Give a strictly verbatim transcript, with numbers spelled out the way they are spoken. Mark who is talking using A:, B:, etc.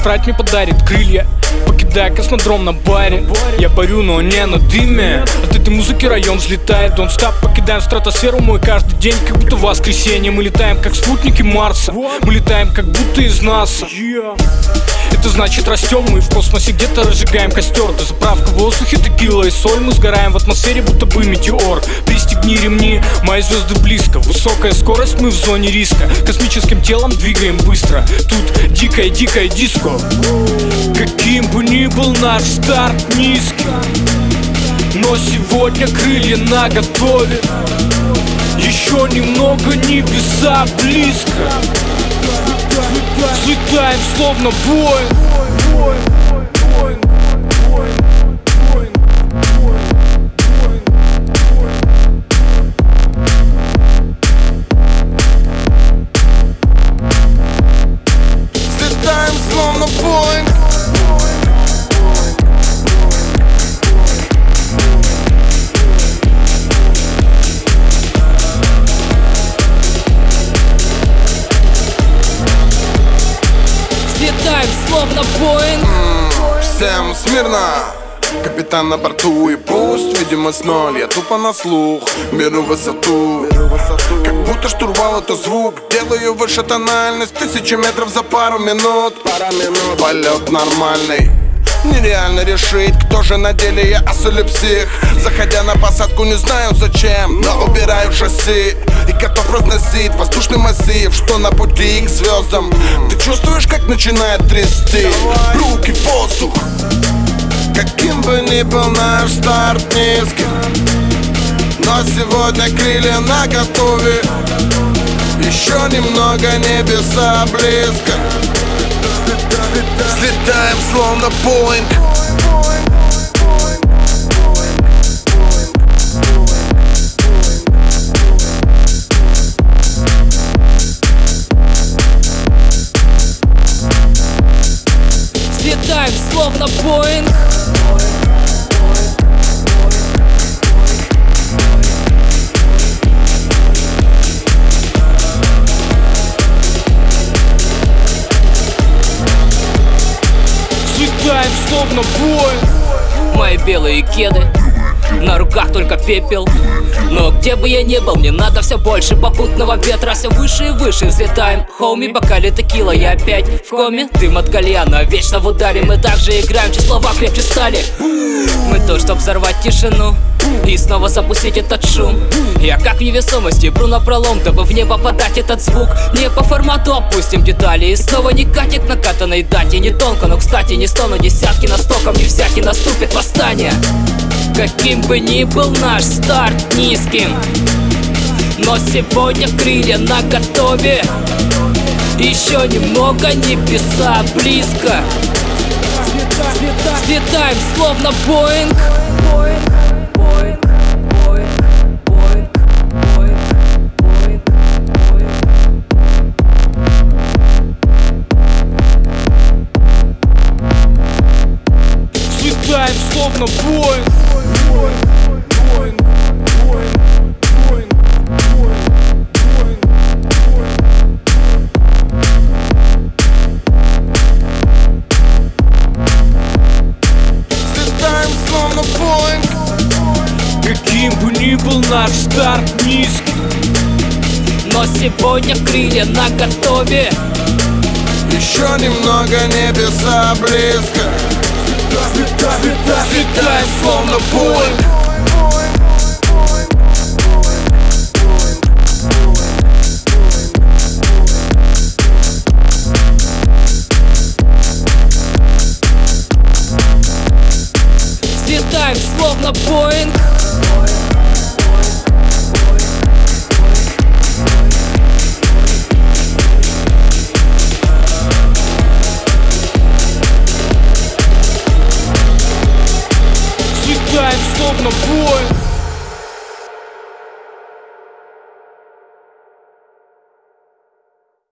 A: тетрадь мне подарит крылья, покидая космодром на баре. Я парю, но не на дыме. От этой музыки район взлетает. Don't stop, покидаем стратосферу мой каждый день, как будто воскресенье. Мы летаем, как спутники Марса. Мы летаем, как будто из НАСА. Это значит растем мы в космосе, где-то разжигаем костер. До заправка в воздухе, текила и соль. Мы сгораем в атмосфере, будто бы метеор. Пристегни ремни, мои звезды близко. Высокая скорость, мы в зоне риска. Космическим телом двигаем быстро. Тут дикая-дикая диско. Каким бы ни был наш старт низкий, но сегодня крылья наготове. Еще немного, небеса близко. Взлетаем словно воин.
B: Взлетаем словно Боинг.
C: Взлетаем словно Боинг.
B: Всем смирно, капитан на борту и пусть, видимо с ноль, я тупо на слух беру высоту. Как будто штурвал это звук, делаю выше тональность. Тысячи метров за пару минут. Полет нормальный. Нереально решить, кто же на деле я, ас или псих. Заходя на посадку, не знаю зачем, но убираю шасси и готов разносить воздушный массив, что на пути к звездам. Ты чувствуешь, как начинает трясти руки в воздух. Каким бы ни был наш старт низким, но сегодня крылья наготове. Еще немного, небеса близко. Взлетаем словно Боинг.
C: Взлетаем словно Боинг.
A: Взлетаем словно воин.
C: Мои белые кеды, на руках только пепел. Но где бы я ни был, мне надо все больше попутного ветра. Все выше и выше взлетаем. Хоуми, бокали текила, я опять в коме. Дым от кальяна, вечно в ударе. Мы также играем, чьи слова крепче стали. Мы тут, чтоб взорвать тишину и снова запустить этот шум. Я как в невесомости, бру напролом, дабы в небо подать этот звук. Не по формату опустим детали, и снова не катит накатанной дате. Не тонко, но кстати не стону десятки на стоком, не всякий наступит восстание. Каким бы ни был наш старт низким, но сегодня крылья наготове. Еще немного, небеса близко. Взлетаем словно Боинг.
A: Взлетаем словно воин.
B: Взлетаем словно Боинг.
A: Каким бы ни был наш старт низкий,
C: но сегодня крылья наготове.
B: Еще немного, небеса близко. Взлетаем словно Боинг.
C: Взлетаем словно Боинг.
A: Взлетаем словно воин.